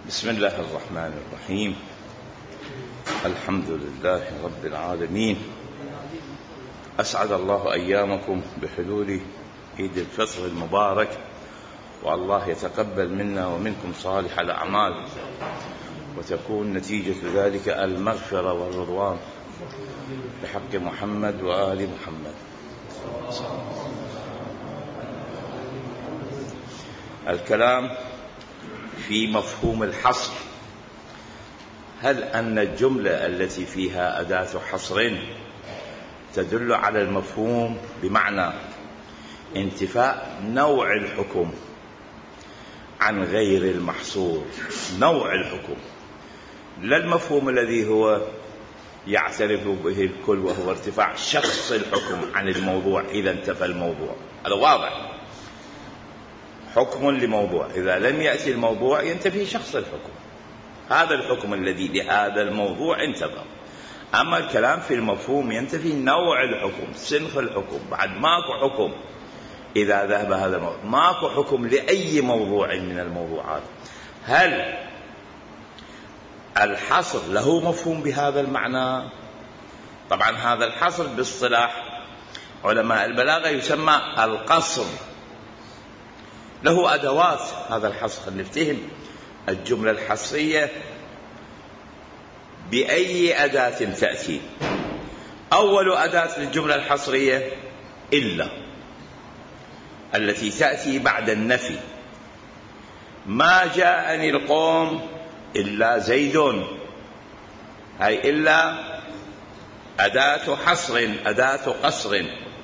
بسم الله الرحمن الرحيم. الحمد لله رب العالمين. أسعد الله أيامكم بحلول عيد الفطر المبارك، والله يتقبل منا ومنكم صالح الأعمال، وتكون نتيجة ذلك المغفرة والرضوان بحق محمد وآل محمد. الكلام في مفهوم الحصر. هل أن الجملة التي فيها أداة حصر تدل على المفهوم بمعنى انتفاء نوع الحكم عن غير المحصور، نوع الحكم، لا المفهوم الذي هو يعترف به الكل وهو ارتفاع شخص الحكم عن الموضوع إذا انتفى الموضوع. هذا واضح، حكم لموضوع، إذا لم يأتي الموضوع ينتفي شخص الحكم، هذا الحكم الذي لهذا الموضوع انتفى. أما الكلام في المفهوم ينتفي نوع الحكم، سنخ الحكم، بعد ماكو حكم إذا ذهب هذا الموضوع، ماكو حكم لأي موضوع من الموضوعات. هل الحصر له مفهوم بهذا المعنى؟ طبعا هذا الحصر باصطلاح علماء البلاغة يسمى القصر، له أدوات هذا الحصر. نفتهم الجملة الحصرية بأي أداة تأتي. أول أداة للجملة الحصرية إلا، التي تأتي بعد النفي. ما جاءني القوم إلا زيد، هاي إلا أداة حصر، أداة قصر.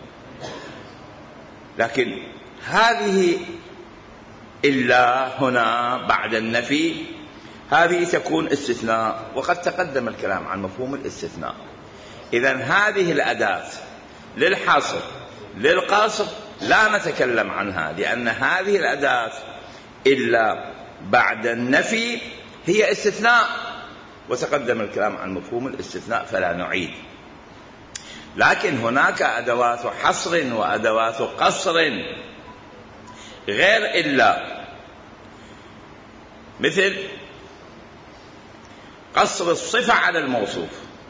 لكن هذه إلا هنا بعد النفي هذه تكون استثناء، وقد تقدم الكلام عن مفهوم الاستثناء. إذن هذه الأداة للحصر للقصر لا نتكلم عنها، لأن هذه الأداة إلا بعد النفي هي استثناء، وتقدم الكلام عن مفهوم الاستثناء فلا نعيد. لكن هناك أدوات حصر وأدوات قصر غير إلا، مثل قصر الصفة على الموصوف.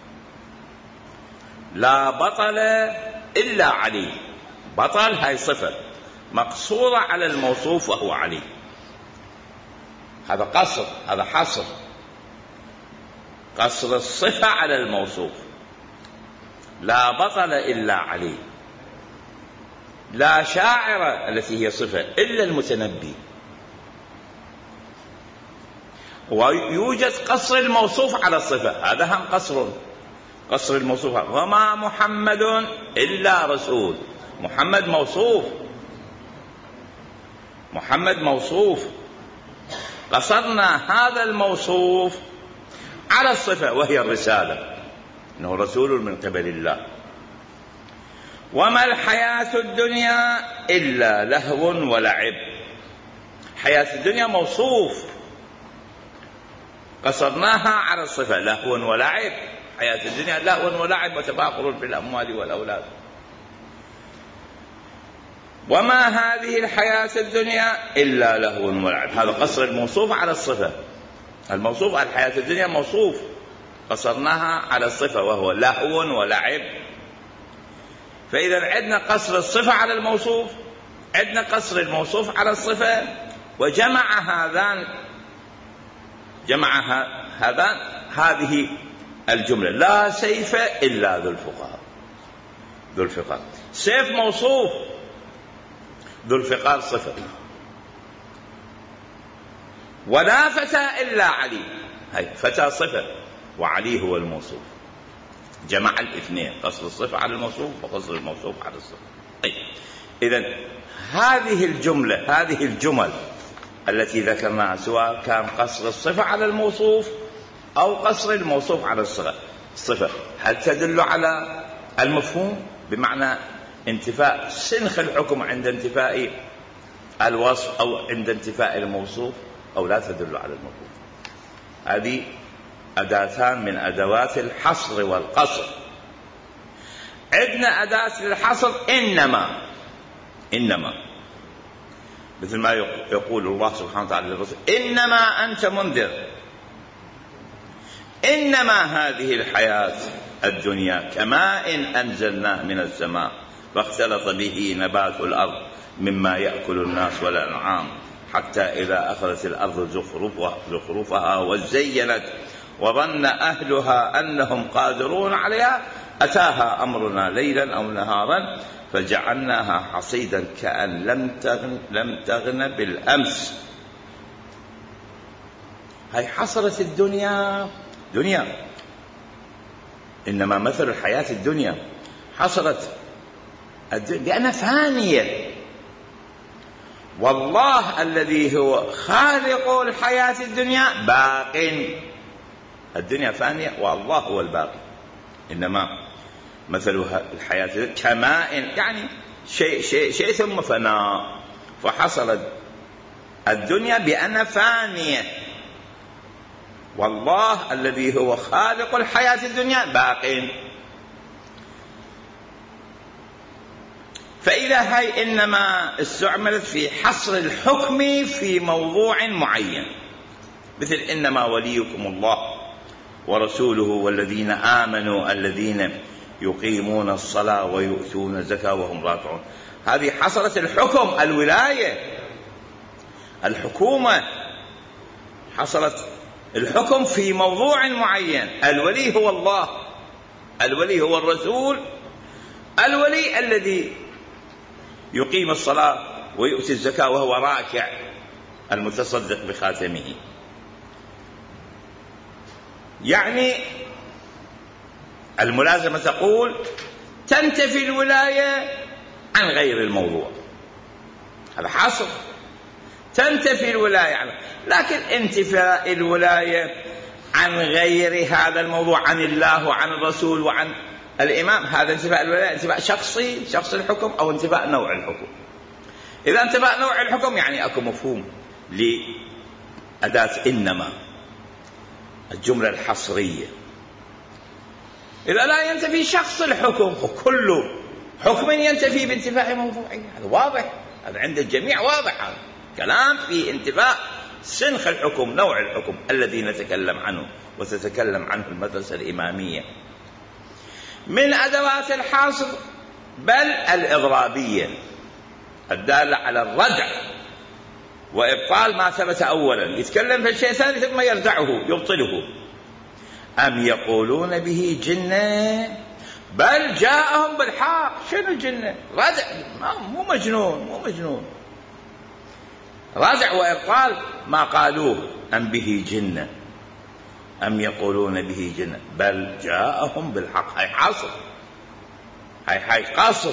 لا بطل إلا علي، بطل هاي صفة مقصورة على الموصوف وهو علي، هذا قصر، هذا حصر. قصر الصفة على الموصوف، لا بطل إلا علي. لا شاعر التي هي صفة إلا المتنبي. ويوجد قصر الموصوف على الصفة، هذا هم قصر الموصوف. وما محمد إلا رسول، محمد موصوف، محمد موصوف، قصرنا هذا الموصوف على الصفة وهي الرسالة، إنه رسول من قبل الله. وما الحياة الدنيا إلا لهو ولعب، حياة الدنيا موصوف، قصرناها على الصفة لهو ولعب. حياة الدنيا لهو ولعب وتفاخر في الأموال والأولاد. وما هذه الحياة الدنيا إلا لهو ولعب، هذا قصر الموصوف على الصفة. الموصوف على الحياة الدنيا موصوف، قصرناها على الصفة وهو لهو ولعب. فإذا عندنا قصر الصفة على الموصوف، عندنا قصر الموصوف على الصفة، وجمع هذان هذه الجملة. لا سيف إلا ذو الفقار، ذو الفقار سيف موصوف، ذو الفقار صفة. ولا فتى إلا علي، هاي فتى صفة وعلي هو الموصوف. جمع الاثنين، قصر الصفة على الموصوف وقصر الموصوف على الصفة. إذن هذه الجملة، هذه الجمل التي ذكرناها، سواء كان قصر الصفة على الموصوف أو قصر الموصوف على الصفة، هل تدل على المفهوم بمعنى انتفاء سنخ الحكم عند انتفاء الوصف أو عند انتفاء الموصوف، أو لا تدل على المفهوم؟ هذه أداتان من أدوات الحصر والقصر. عندنا أداة للحصر إنما. مثل ما يقول الله سبحانه وتعالى للرسول: إنما أنت منذر، إنما هذه الحياة الدنيا كماء أنزلناه من السماء فاختلط به نبات الأرض مما يأكل الناس والأنعام حتى إذا أخذت الأرض زخرفها وزينت وظن أهلها أنهم قادرون عليها أتاها أمرنا ليلا أو نهارا فجعلناها حصيدا كأن لم تغن بالأمس. هاي حصلت الدنيا دنيا، إنما مثل الحياة الدنيا حصلت لأنها فانية، والله الذي هو خالق الحياة الدنيا باق. الدنيا فانية والله هو الباقي، إنما مثل الحياة كماء، يعني شيء ثم فناء، فحصلت الدنيا بأن فانية، والله الذي هو خالق الحياة الدنيا باق. فإذا هاي إنما استعملت في حصر الحكم في موضوع معين، مثل إنما وليكم الله ورسوله والذين آمنوا الذين يقيمون الصلاة ويؤتون الزكاة وهم راكعون. هذه حصلت الحكم، الولاية، الحكومة، حصلت الحكم في موضوع معين. الولي هو الله، الولي هو الرسول، الولي الذي يقيم الصلاة ويؤتي الزكاة وهو راكع المتصدق بخاتمه. يعني الملازمة تقول تنتفي الولاية عن غير الموضوع، هذا حاصل، تنتفي الولاية لكن انتفاء الولاية عن غير هذا الموضوع، عن الله وعن الرسول وعن الإمام، هذا انتفاء الولاية انتفاء شخصي، شخص الحكم، أو انتفاء نوع الحكم. إذا انتفاء نوع الحكم يعني أكو مفهوم لأداة إنما، الجملة الحصرية. إذا لا ينتفي شخص الحكم، وكل حكم ينتفي بانتفاء موضوعي، هذا واضح، هذا عند الجميع واضح، هذا كلام في انتفاء سنخ الحكم، نوع الحكم الذي نتكلم عنه وتتكلم عنه المدرسة الإمامية. من أدوات الحاصر بل الإضرابية الدالة على الردع وإبطال ما ثبت أولا، يتكلم في الشيء ثاني ثم يردعه يبطله. أم يقولون به جنة بل جاءهم بالحق. شنو جنة؟ ردع، مو مجنون، ردع وإبطال ما قالوه. أم به جنة، أم يقولون به جنة بل جاءهم بالحق. هاي حاصر، هاي قاصر،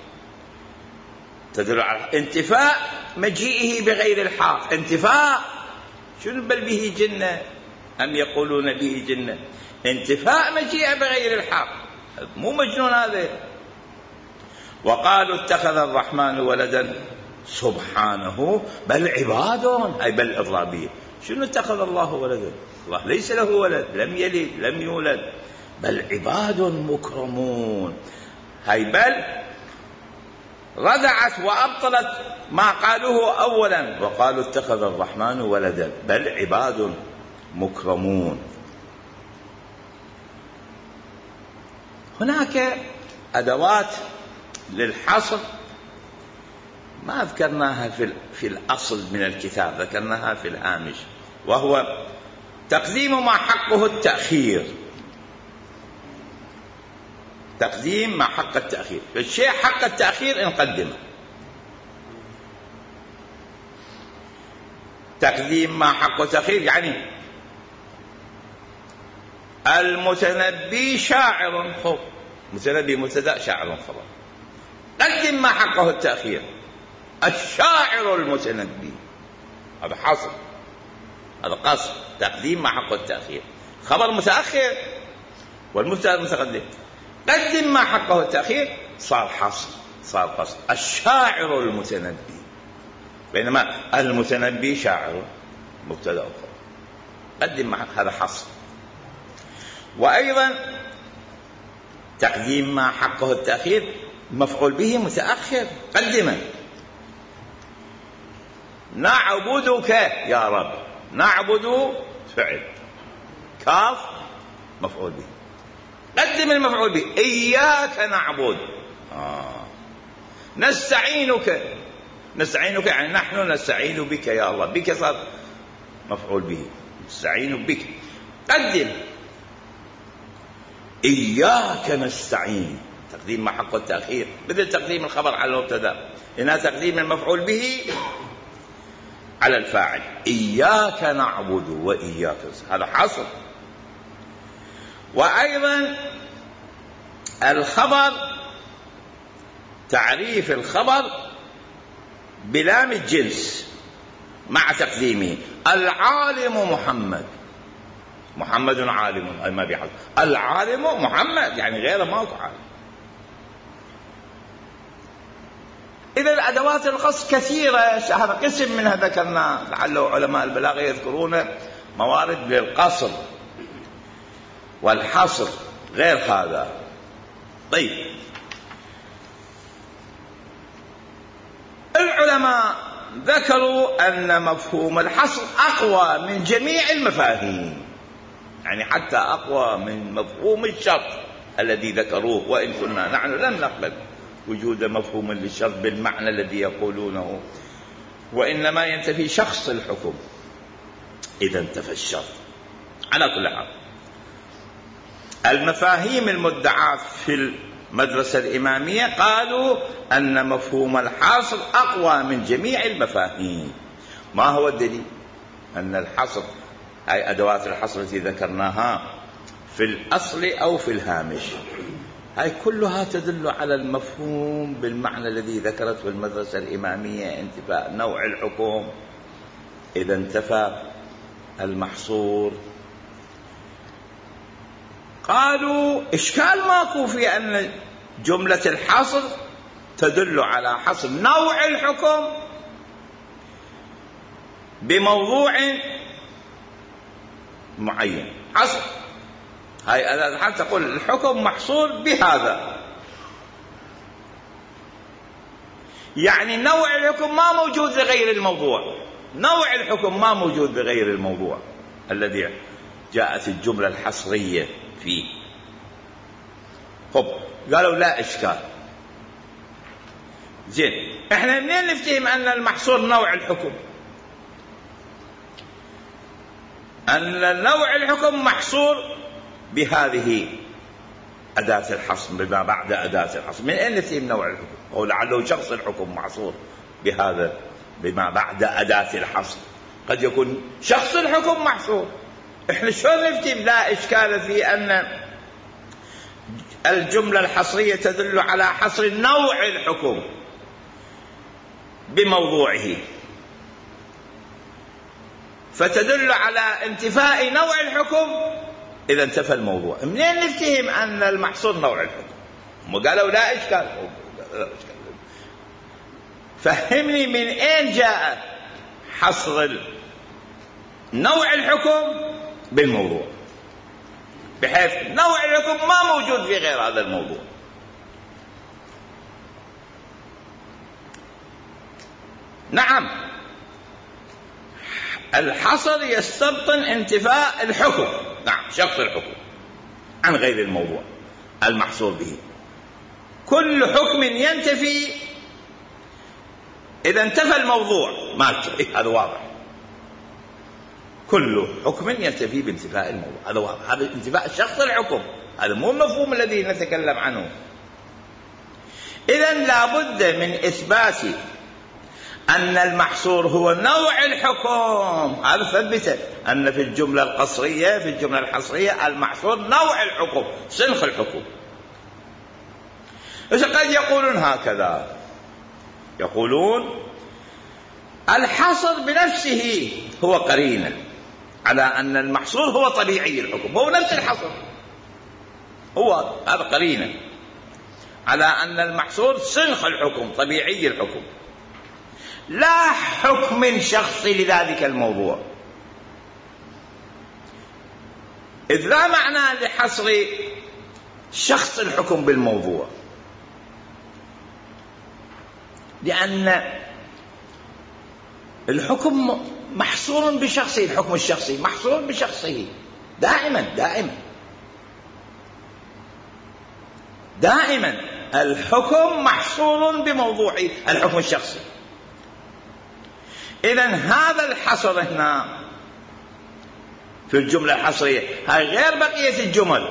تدل على انتفاء مجيئه بغير الحق. انتفاء شنو بل به جنة، أم يقولون به جنة، انتفاء مجيئه بغير الحق، مو مجنون هذا. وقالوا اتخذ الرحمن ولدا سبحانه بل عباد. أي بل إضرابية. شنو اتخذ الله ولدا؟ الله ليس له ولد، لم يلد لم يولد، بل عباد مكرمون. هاي بل ردعت وأبطلت ما قالوه أولا، وقالوا اتخذ الرحمن ولدا بل عباد مكرمون. هناك أدوات للحصر ما ذكرناها في الأصل من الكتاب، ذكرناها في الهامش، وهو تقديم ما حقه التأخير. تقديم ما حق التأخير، الشيء حق التأخير نقدمه. تقديم ما حق التأخير يعني المتنبي شاعر، خب متنبي مبتدأ، شاعر خبر، قدم ما حقه التأخير. الشاعر المتنبي، هذا حصر، هذا قصر، تقديم ما حقه التأخير، خبر متأخر والمبتدأ متقدم، قدم ما حقه التأخير، صار حصر، صار قصر. الشاعر المتنبي، بينما المتنبي شاعر مبتدأ خبر، قدم ما هذا حصر. وأيضا تقديم ما حقه التأخير مفعول به متأخر، قدمه. نعبدك يا رب. نعبد فعل، كاف مفعول به، قدم المفعول به. إياك نعبد، نستعينك. نستعينك يعني نحن نستعين بك يا الله، بك صار مفعول به، نستعين بك. قدم إياك نستعين، تقديم ما حق التأخير، بدل تقديم الخبر على المبتدا، هنا تقديم المفعول به على الفاعل. إياك نعبد وإياك، هذا حصر. وأيضا الخبر، تعريف الخبر بلام الجنس مع تقديمه. العالم محمد، محمد عالم، أي ما بيحصل. العالم محمد يعني غيره ماكو عالم. إذا الأدوات القصر كثيرة، هذا قسم منها ذكرنا، لعله علماء البلاغة يذكرون موارد للقصر والحصر غير هذا. طيب، العلماء ذكروا أن مفهوم الحصر أقوى من جميع المفاهيم، يعني حتى أقوى من مفهوم الشرط الذي ذكروه، وإن كنا نحن لم نقبل وجود مفهوم للشرط بالمعنى الذي يقولونه، وإنما ينتفي شخص الحكم إذا انتفى الشرط. على كل حال، المفاهيم المدعاة في المدرسة الإمامية قالوا أن مفهوم الحصر أقوى من جميع المفاهيم. ما هو الدليل؟ أن الحصر، هاي أدوات الحصر التي ذكرناها في الأصل أو في الهامش، هاي كلها تدل على المفهوم بالمعنى الذي ذكرته المدرسة الإمامية، انتفاء نوع الحكم إذا انتفى المحصور. قالوا إشكال ماكو في أن جملة الحصر تدل على حصر نوع الحكم بموضوع معين. حصر، هاي أداة الحصر تقول الحكم محصور بهذا، يعني نوع الحكم ما موجود لغير الموضوع، نوع الحكم ما موجود لغير الموضوع الذي جاءت الجملة الحصرية فيه. خب، قالوا لا إشكال. زين، احنا منين نفتهم أن المحصور نوع الحكم؟ أن نوع الحكم محصور بهذه أداة الحصر، بما بعد أداة الحصر. من أين نفتهم نوع الحكم؟ أو لعله شخص الحكم محصور بهذا بما بعد أداة الحصر، قد يكون شخص الحكم محصور. احنا شلون نفتهم لا إشكال في أن الجملة الحصرية تدل على حصر نوع الحكم بموضوعه، فتدل على انتفاء نوع الحكم إذا انتفى الموضوع. منين نفتهم أن المحصور نوع الحكم؟ هم قالوا لا إشكال. فهمني من أين جاء حصر نوع الحكم بالموضوع، بحيث نوع الحكم ما موجود في غير هذا الموضوع. نعم، الحصر يستبطن انتفاء الحكم، نعم، شخص الحكم عن غير الموضوع المحصور به. كل حكم ينتفي إذا انتفى الموضوع مالته، هذا واضح. كل حكم ينتفي بانتفاء الموضوع، هذا واضح. هذا انتفاء شخص الحكم، هذا مو المفهوم الذي نتكلم عنه. إذن لابد من إثبات أن المحصور هو نوع الحكم. هذا ثبت أن في الجملة القصرية، في الجملة الحصرية، المحصور نوع الحكم، سنخ الحكم. إذا قد يقولون هكذا، يقولون الحصر بنفسه هو قرينة على أن المحصور هو طبيعي الحكم، هو نفس الحصر، هو هذا قرينة على أن المحصور سنخ الحكم، طبيعي الحكم، لا حكم شخصي لذلك الموضوع. إذ لا معنى لحصر شخص الحكم بالموضوع، لأن الحكم محصور بشخصه، الحكم الشخصي محصور بشخصه دائما دائما دائما. الحكم محصور بموضوعه الحكم الشخصي. إذن هذا الحصر هنا في الجملة الحصرية هاي غير بقية الجمل،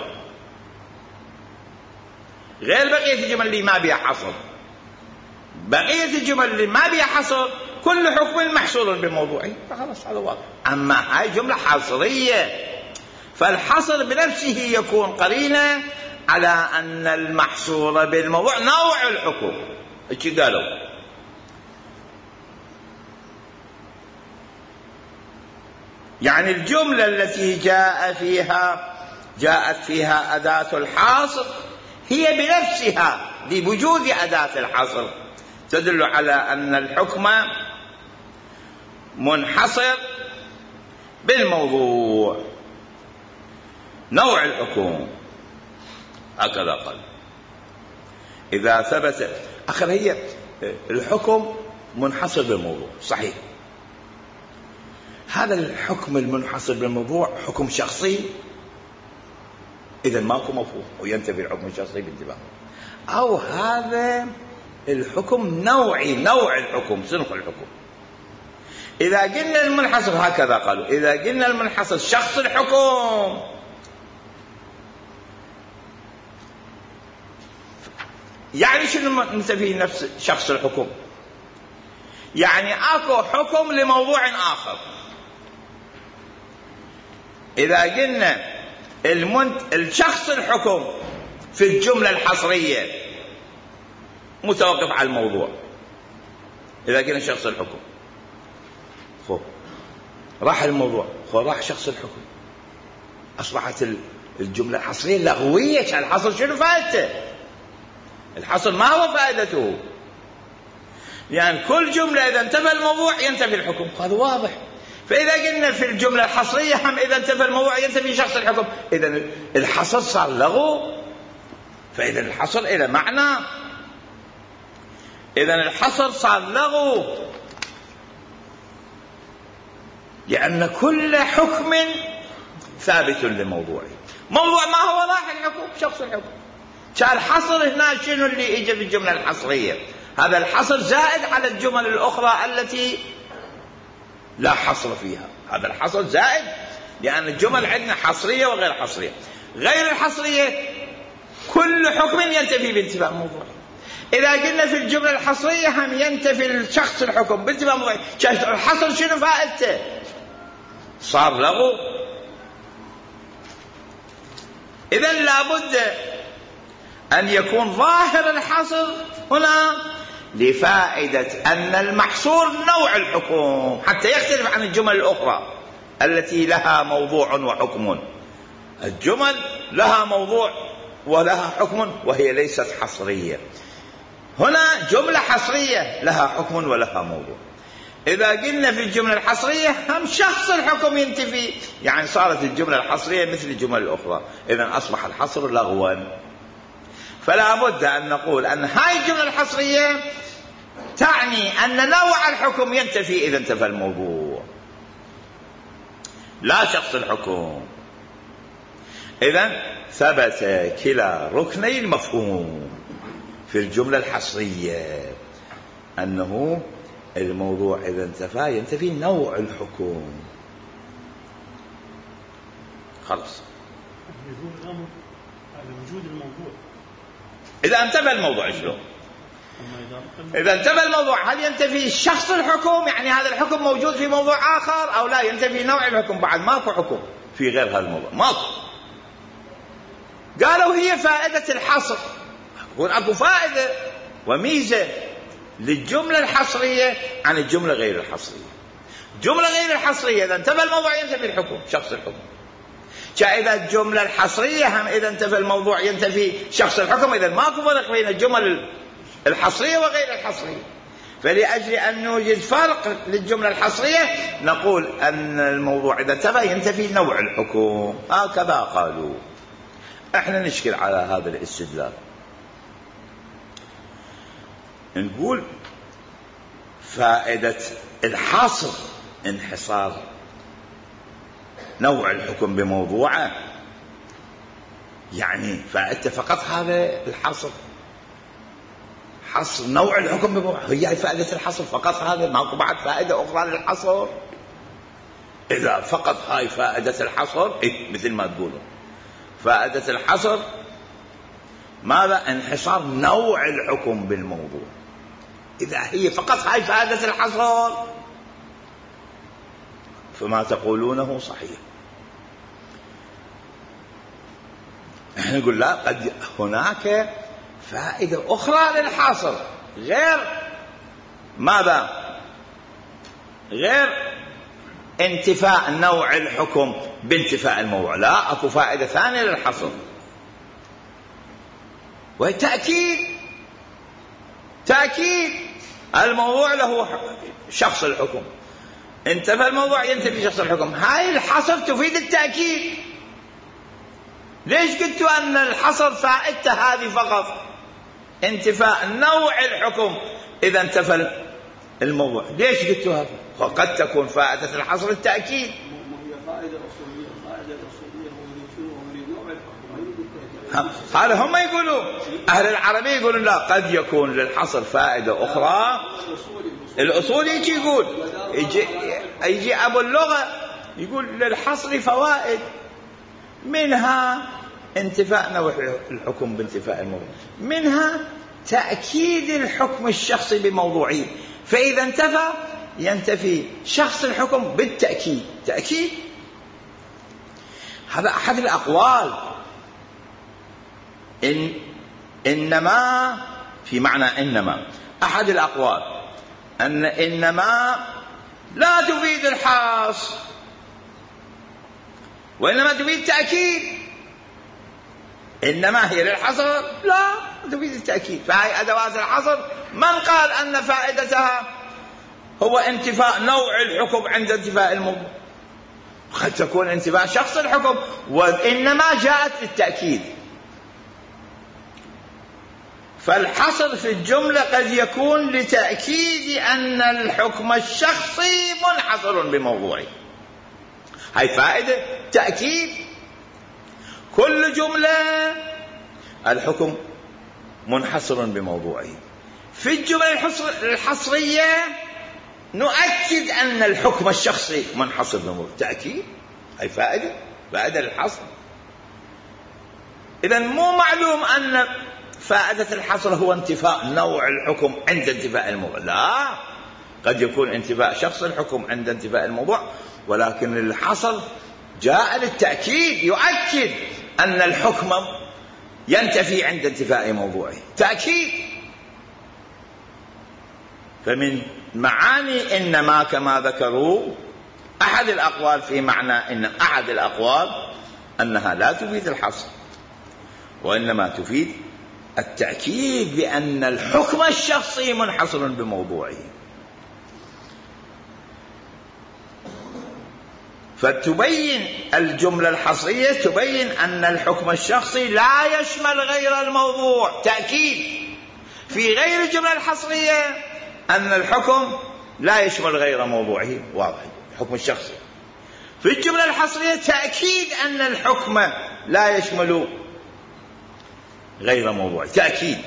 غير بقية الجمل اللي ما بيها حصر. بقية الجمل اللي ما بيها حصر كل حكم محصور بموضوعه، فخلاص هذا واضح. أما هاي جملة حصرية فالحصر بنفسه يكون قرينة على أن المحصور بالموضوع نوع الحكم. ايش قالوا؟ يعني الجملة التي جاءت فيها أداة الحاصر هي بنفسها بوجود أداة الحصر تدل على أن الحكم منحصر بالموضوع نوع الحكم. هكذا قال. إذا ثبت آخر هي الحكم منحصر بالموضوع صحيح. هذا الحكم المنحصر بالموضوع حكم شخصي، إذا ماكو مفهوم وينتفي الحكم الشخصي بانتباه. أو هذا الحكم نوعي، نوع الحكم، صنف الحكم. إذا قلنا المنحصر هكذا قالوا، إذا قلنا المنحصر شخص الحكم يعني شنو ننتفي نفس شخص الحكم؟ يعني اكو حكم لموضوع آخر. إذا قلنا الشخص الحكم في الجملة الحصرية متوقف على الموضوع. إذا قلنا شخص الحكم راح الموضوع راح شخص الحكم، أصبحت الجملة الحصرية لغوية. الحصر شنو فائدته؟ الحصر ما هو فائدته؟ يعني كل جملة إذا انتفى الموضوع ينتفي الحكم، هذا واضح. فإذا قلنا في الجملة الحصرية هم إذا انتفى الموضوع ينتفي شخص الحكم، إذا الحصر صار لغو. فإذا الحصر إلى معنى، إذا الحصر صار لغو، لأن كل حكم ثابت لموضوعه. موضوع ما هو راح الحكم شخص الحكم. كان الحصر هنا شنو اللي اجى في الجملة الحصرية؟ هذا الحصر زائد على الجمل الأخرى التي لا حصر فيها. هذا الحصر زائد، لأن الجمل عندنا حصرية وغير حصرية. غير الحصرية كل حكم ينتفي بانتفاء الموضوع. إذا قلنا في الجملة الحصرية هم ينتفي الشخص الحكم بانتفاء الموضوع، الحصر شنو فائدته؟ صار لغو. إذا لابد أن يكون ظاهر الحصر هنا لفائدة أن المحصور نوع الحكم، حتى يختلف عن الجمل الأخرى التي لها موضوع وحكم. الجمل لها موضوع ولها حكم وهي ليست حصرية. هنا جملة حصرية لها حكم ولها موضوع. إذا قلنا في الجملة الحصرية هم شخص الحكم ينتفي، يعني صارت الجملة الحصرية مثل الجمل الأخرى، إذن أصبح الحصر لغوا. فلا بد أن نقول أن هاي الجملة الحصرية تعني أن نوع الحكم ينتفي إذا انتفى الموضوع، لا شخص الحكم. إذن ثبت كلا ركني المفهوم في الجملة الحصرية، أنه الموضوع إذا انتفى ينتفي نوع الحكم. خلاص وجود الموضوع. إذا انتفى الموضوع شلون؟ إذا انتفى الموضوع هل ينتفي شخص الحكم؟ يعني هذا الحكم موجود في موضوع آخر، أو لا ينتفي نوع الحكم؟ بعد ماكو حكم في غير هذا الموضوع، ماكو. قالوا هي فائدة الحصر. يقول أكو فائدة وميزة للجملة الحصرية عن الجملة غير الحصرية. الجملة غير الحصرية إذا انتفى الموضوع ينتفي الحكم شخص الحكم. إذا الجملة الحصرية هم إذا انتفى الموضوع ينتفي شخص الحكم. إذا ماكو فرق بين الجمل الحصرية وغير الحصرية. فلأجل أن نوجد فرق للجملة الحصرية نقول أن الموضوع إذا انتفى ينتفي نوع الحكم. هكذا قالوا. احنا نشكل على هذا الاستدلال، نقول فائدة الحصر انحصار نوع الحكم بموضوعه، يعني فائدته فقط هذا الحصر، حصر نوع الحكم بموضوعه، هي فائدة الحصر فقط هذا، ماكو بعد فائدة أخرى للحصر. إذا فقط هاي فائدة الحصر مثل ما تقولون فائدة الحصر ماذا؟ انحصار نوع الحكم بالموضوع. إذا هي فقط هاي فائدة الحصر فما تقولونه صحيح. احنا نقول لا، قد هناك فائدة أخرى للحصر غير ماذا؟ غير انتفاء نوع الحكم بانتفاء الموضوع، لا، اكو فائدة ثانية للحصر، وهي تأكيد الموضوع له شخص الحكم، انتفى الموضوع ينتفي شخص الحكم. هاي الحصر تفيد التأكيد. ليش قلتوا أن الحصر فائدته هذه فقط انتفاء نوع الحكم إذا انتفى الموضوع؟ ليش قلتوا هذا؟ وقد تكون فائدة الحصر التأكيد. هذا هم يقولوا، أهل العربية يقولون لا، قد يكون للحصر فائدة أخرى. الأصول يقول يجي أبو اللغة يقول للحصر فوائد، منها انتفاء نوع الحكم بانتفاء الموضوع، منها تأكيد الحكم الشخصي بموضوعه، فإذا انتفى ينتفي شخص الحكم بالتأكيد. تأكيد هذا أحد الأقوال. إنما في معنى إنما أحد الأقوال أن إنما لا تفيد الحصر وإنما تفيد تأكيد. إنما هي للحصر لا تفيد التأكيد. فهي أدوات الحصر من قال أن فائدتها هو انتفاء نوع الحكم عند انتفاء الموضوع، قد تكون انتفاء شخص الحكم، وإنما جاءت للتأكيد. فالحصر في الجملة قد يكون لتأكيد أن الحكم الشخصي منحصر بموضوعه. هاي فائدة تأكيد. كل جملة الحكم منحصر بموضوعه. في الجملة الحصرية نؤكد أن الحكم الشخصي منحصر بموضوعه. تأكيد، هاي فائدة للحصر. إذن مو معلوم أن فائدة الحصر هو انتفاء نوع الحكم عند انتفاء الموضوع، لا، قد يكون انتفاء شخص الحكم عند انتفاء الموضوع، ولكن الحصر جاء للتأكيد، يؤكد أن الحكم ينتفي عند انتفاء موضوعه. تأكيد. فمن معاني إنما كما ذكروا أحد الأقوال في معنى إن أحد الأقوال أنها لا تفيد الحصر وإنما تفيد التأكيد بأن الحكم الشخصي منحصر بموضوعه. فتبين الجملة الحصرية تبين أن الحكم الشخصي لا يشمل غير الموضوع. تأكيد. في غير الجملة الحصرية أن الحكم لا يشمل غير موضوعه، واضح، الحكم الشخصي. في الجملة الحصرية تأكيد أن الحكم لا يشمل غير موضوعه. تأكيد.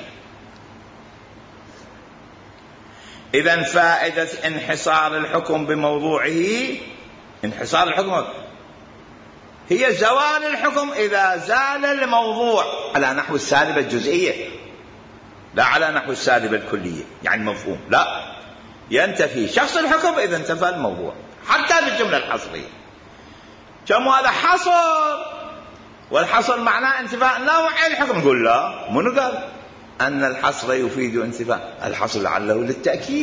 إذن فائدة انحصار الحكم بموضوعه، انحصار الحكم هي زوال الحكم إذا زال الموضوع على نحو السالبة الجزئية، لا على نحو السالبة الكلية، يعني مفهوم، لا، ينتفي شخص الحكم إذا انتفى الموضوع، حتى بالجملة الحصرية. كم هذا حصر، والحصر معناه انتفاء نوع الحكم. نقول لا، من قال أن الحصر يفيد انتفاء الحصر؟ لعله للتأكيد.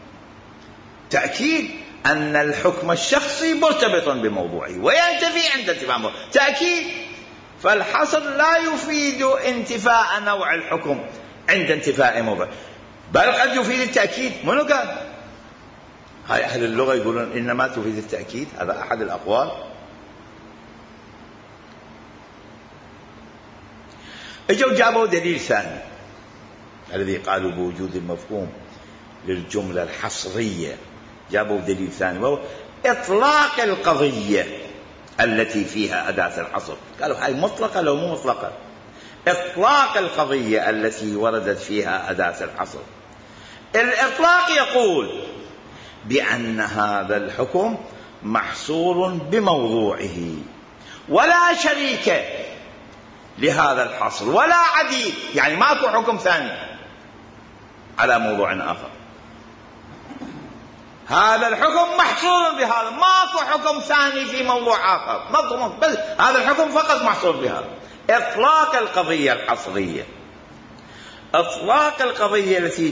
تأكيد أن الحكم الشخصي مرتبط بموضوعه وينتفي عند انتفاء موضوعه. تأكيد. فالحصر لا يفيد انتفاء نوع الحكم عند انتفاء موضوعه، بل قد يفيد التأكيد. من قال؟ هاي أهل اللغة يقولون إنما تفيد التأكيد، هذا أحد الأقوال. اجوا جابوا دليل ثاني الذي قالوا بوجود المفهوم، للجملة الحصرية، جابوا دليل ثاني وهو إطلاق القضية التي فيها أداة الحصر. قالوا هاي مطلقة لو مو مطلقة. إطلاق القضية التي وردت فيها أداة الحصر. الإطلاق يقول بأن هذا الحكم محصور بموضوعه ولا شريك لهذا الحصر ولا عديد، يعني ماكو حكم ثاني على موضوع آخر. هذا الحكم محصور بهذا، ماكو حكم ثاني في موضوع آخر، بس هذا الحكم فقط محصور بهذا. إطلاق القضية الحصرية، إطلاق القضية التي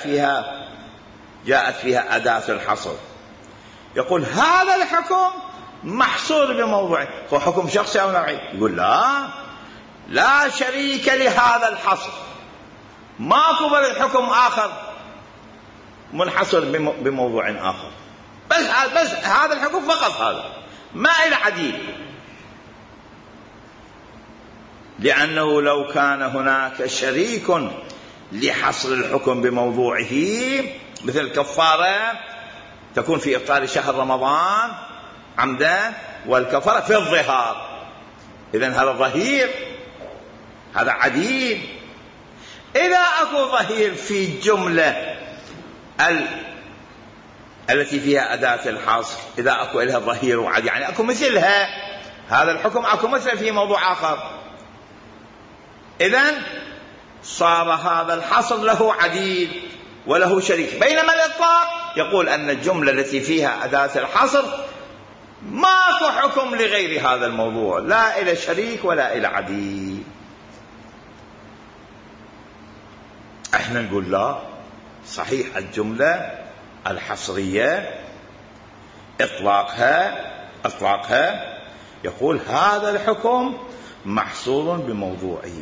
جاءت فيها أداة الحصر، يقول هذا الحكم محصور بموضوعه. هو حكم شخصي أو نوعي؟ يقول لا شريك لهذا الحصر، ماكو بل حكم آخر منحصر بموضوع آخر، بس هذا الحكم فقط، هذا ما إلى عديد. لأنه لو كان هناك شريك لحصر الحكم بموضوعه، مثل الكفارة تكون في إفطار شهر رمضان عمدا، والكفارة في الظهار، إذن هذا ظهير، هذا عديد. إذا أكو ظهير في الجملة التي فيها أداة الحصر، إذا أكو لها ظهير وعديد، يعني أكو مثلها، هذا الحكم أكو مثل في موضوع آخر، إذن صار هذا الحصر له عديد وله شريك. بينما الإطلاق يقول أن الجملة التي فيها أداة الحصر ماكو حكم لغير هذا الموضوع، لا إلى شريك ولا إلى عديد. احنا نقول لا، صحيح الجملة الحصرية إطلاقها يقول هذا الحكم محصور بموضوعه.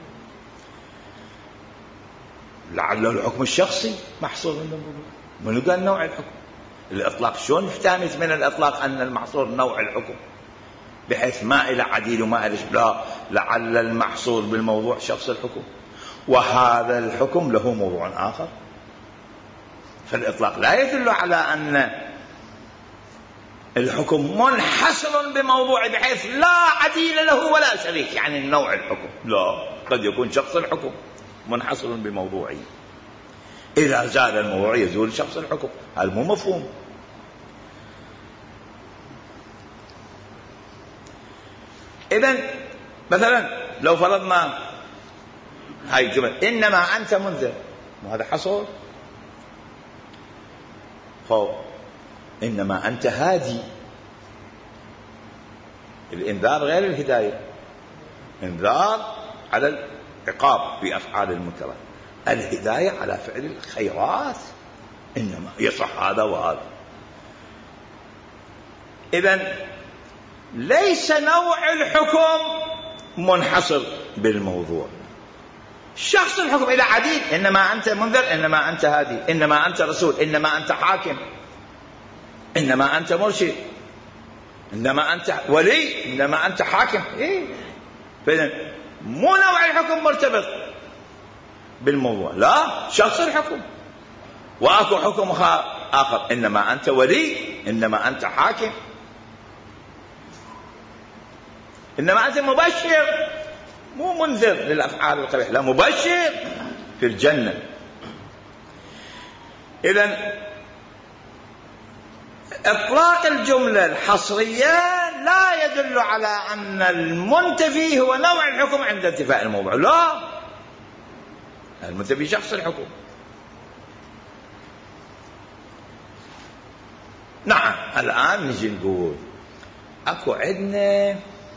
لعله الحكم الشخصي محصور بموضوعه، من قال نوع الحكم؟ الإطلاق شلون نفتهمت من الإطلاق أن المحصور نوع الحكم بحيث ما إلى عديد وما إلى لا، لعل المحصور بالموضوع شخص الحكم، وهذا الحكم له موضوع آخر. فالإطلاق لا يدل على أن الحكم منحصر بموضوع بحيث لا عديل له ولا شريك، يعني نوع الحكم لا، قد يكون شخص الحكم منحصر بموضوعه. إذا زال الموضوع يزول شخص الحكم، هذا مو مفهوم. إذن مثلا لو فرضنا هاي الجملة إنما أنت منذر، وهذا حصر، إنما أنت هادي. الإنذار غير الهداية، إنذار على العقاب بأفعال المنكرات، الهداية على فعل الخيرات، إنما يصح هذا وهذا. إذن ليس نوع الحكم منحصر بالموضوع، شخص الحكم إلى عديد، إنما أنت منذر، إنما أنت هادي، إنما أنت رسول، إنما أنت حاكم، إنما أنت مرشد، إنما أنت ولي، إنما أنت حاكم. فإذن مو نوع الحكم مرتبط بالموضوع، لا، شخص الحكم. وأكو حكم آخر، إنما أنت ولي، إنما أنت حاكم، إنما أنت مبشر، مو منذر للأفعال القبيحة، لا، مبشر في الجنة. إذن إطلاق الجملة الحصرية لا يدل على أن المنتفي هو نوع الحكم عند انتفاء الموضوع، لا، المنتفي شخص الحكم. نعم، الآن نجي نقول أكو عندنا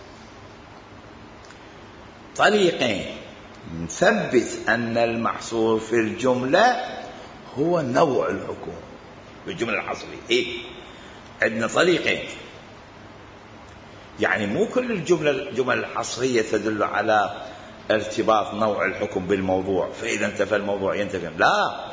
طريقين نثبت أن المحصور في الجملة هو نوع الحكم بالجملة الحصرية. عندنا طريقين، يعني مو كل الجمل الحصرية تدل على ارتباط نوع الحكم بالموضوع، فإذا انتفى الموضوع ينتفي، لا،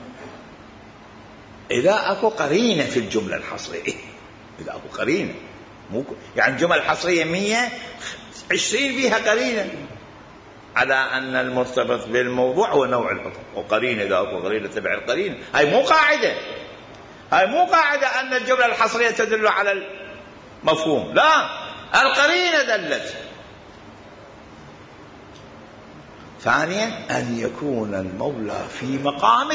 إذا أكو قرينة في الجملة الحصرية، إذا أكو قرينة، مو يعني الجمل الحصرية 120 فيها قرينة، على أن المرتبط بالموضوع هو نوع الحكم، وقرينة إذا أكو قرينة تبع القرينة. هاي مو قاعدة أن الجملة الحصرية تدل على المفهوم، لا، القرينة دلت. ثانيا أن يكون المولى في مقام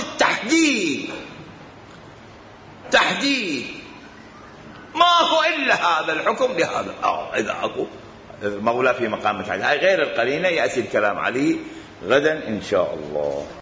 تحديد ما هو إلا هذا الحكم لهذا. إذا أكو المولى في مقام التحديد، هاي غير القرينة، يأتي الكلام عليه غدا إن شاء الله.